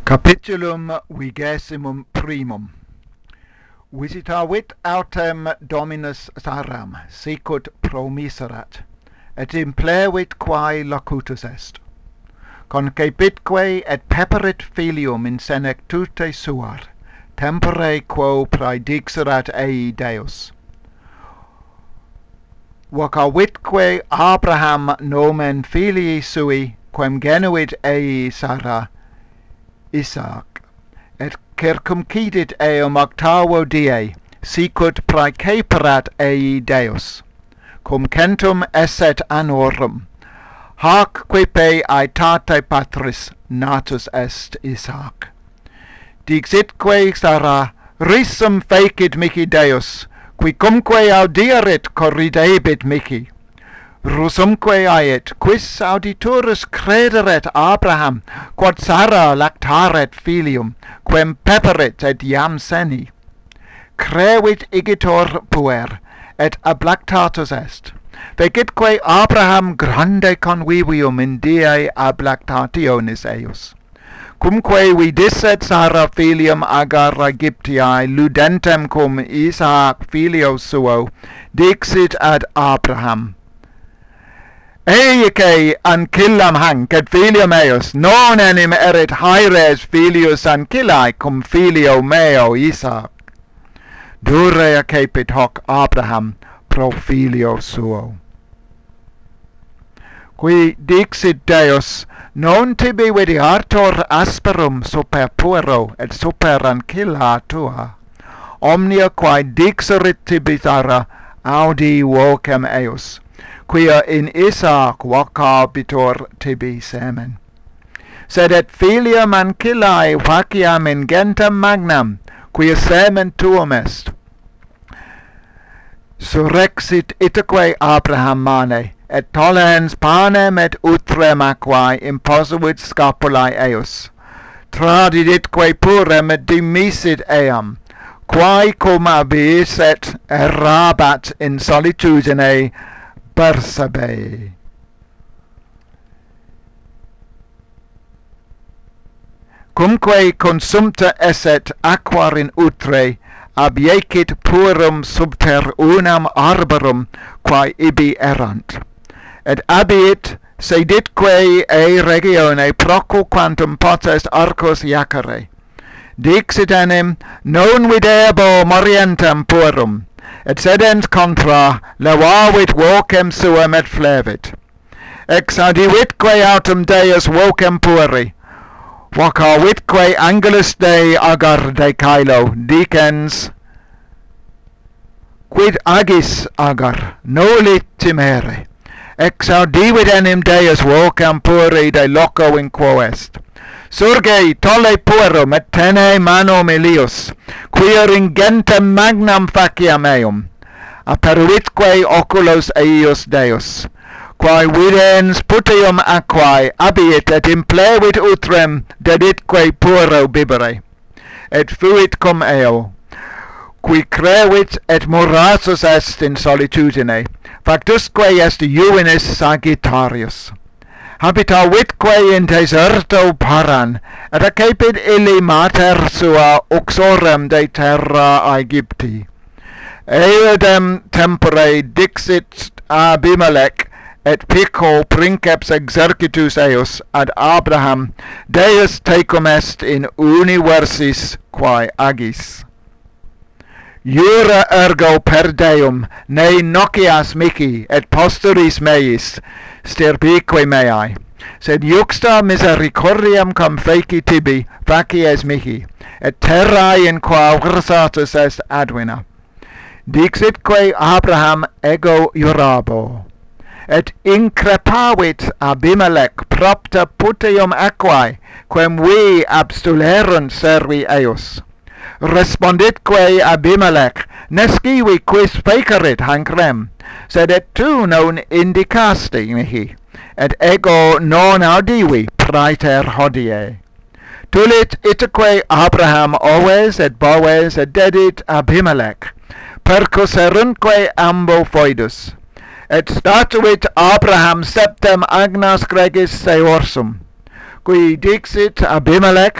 Capitulum vigesimum primum. Visitavit autem Dominus Saram, sicut promiserat, et implevit quae locutus est. Concepitque et peperit filium in senectute suar, tempore quo praedixerat ei Deus. Vocavitque Abraham nomen filii sui, quem genuit ei Sarah, Isaac, et circumcidit eum octavo die, sicut praeceperat ei Deus, cum centum esset annorum, hac quipe aetate patris natus est Isaac. Dixitque Sarah, risum fecit mihi Deus, qui cumque audierit corridebit mihi. Rusumque ait, quis auditurus crederet Abraham, quod Sarah lactaret filium, quem peperit et iam seni. Crevit igitur puer, et ablactatus est. Fecitque Abraham grande convivium in die ablactationis eius. Cumque vidisset Sarah filium Agar Aegyptiae ludentem cum Isaac filio suo, dixit ad Abraham, Eice ancillam hanc et filium eius, non enim erit haeres filius ancillae cum filio meo Isaac. Dure accepit hoc Abraham pro filio suo. Qui dixit Deus, non tibi videator asperum super puero et super ancilla tua. Omnia quae dixerit tibi Sarah, audi vocem eius, quia in Isaac vocabitur tibi semen. Sed et filium ancillae faciam in gentem magnam, quia semen tuum est. Surrexit itaque Abraham mane, et tollens panem et utrem aquae imposuit scapulae eius. Tradiditque purem et dimisit eam, quae cum abiis et errabat in solitudine Bersabe. Cumque consumta esset aquar in utre, abiecit purum subter unam arborum quae ibi erant. Et abiit seditque e regione proco quantum potest arcos iacere. Dixit enim, non videabo morientem purum, et sedens contra levavit vocem suam et flevit. Exaudivitque autem Deus vocem puri, vocavitque angelus Dei Agar de Caelo, dicens, quid agis Agar, noli timere. Exaudivit enim Deus vocem puri de loco in quo est. Surge tolle puerum et tene manum Elius, quia ringentem magnam faciam eum, aperuitque oculos eius Deus, quae videns putium aquae abiit et implevit utrem deditque puero bibere, et fuit cum eo, qui crevit et morasus est in solitudine, factusque est juvenis Sagittarius. Habitavitque in deserto paran, et accepit illi mater sua uxorem de terra Aegypti. Eodem tempore dixit Abimelech, et pico princeps exercitus eius ad Abraham, Deus tecum est in universis quae agis. Jura ergo per Deum, ne nocias mihi et posteris meis, stirpique meae, sed juxta misericordiam cum feci tibi, facies mihi, et terrae in qua versatus est advina. Dixitque Abraham ego jurabo, et increpavit Abimelech propter putium aquae, quem vi abstulerunt servi eius. Responditque Abimelech, nescivi quis fecerit hanc rem, sed et tu non indicasti mihi, et ego non audivi praeter hodie. Tulit itaque Abraham oves et boves et dedit Abimelech, percusserunque ambo foedus, et statuit Abraham septem agnas gregis seorsum, qui dixit Abimelech,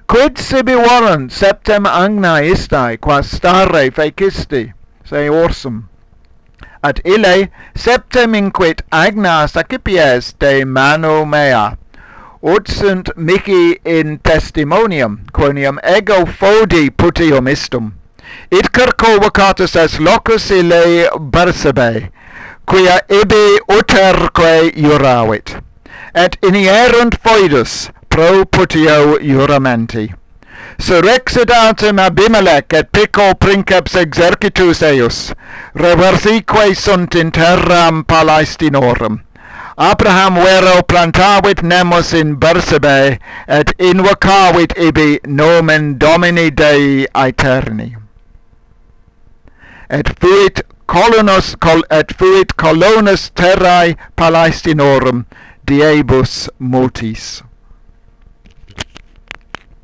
Quid sibi warrant septem agna istae, qua stare fecisti, se orsum. At ille septem inquit agnas accipies de mano mea, ut sunt mihi in testimonium, quoniam ego fodi putium istum. It circo vacatus est locus ille Bersabe, quia ibi uterque juravit, et inierunt foedus pro putio juramenti. Surrexidatum Abimelech et pico princeps exercitus eius, reversique sunt in terram Palestinorum. Abraham vero plantavit nemos in Bersabe, et invocavit ibi nomen Domini Dei aeterni. Et fuit colonus terrae Palestinorum diebus multis.